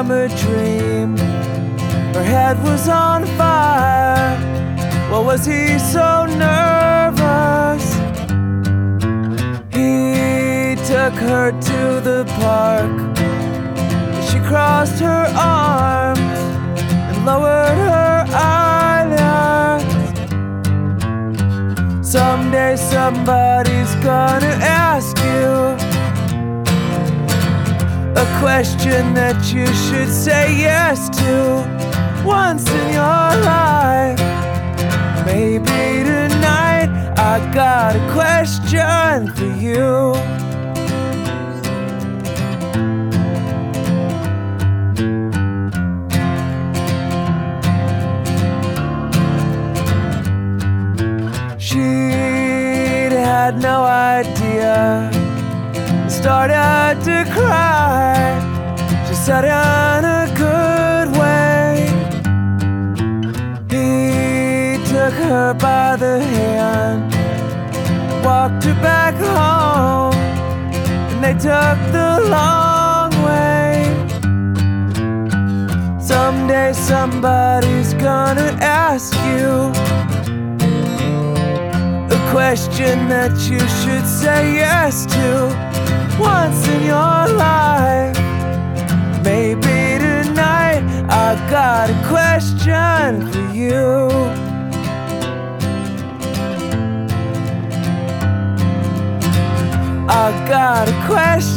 from a dream. Her head was on fire. Why was he so nervous? He took her to the park. She crossed her arms and lowered her eyelids. Someday somebody's gonna ask you a question that you should say yes to once in your life. Maybe tonight I got a question for you. She'd had no idea, started to cry. She said in a good way. He took her by the hand, walked her back home, and they took the long way. Someday somebody's gonna ask you a question that you should say yes to once in your life. Maybe tonight I got a question for you. I got a question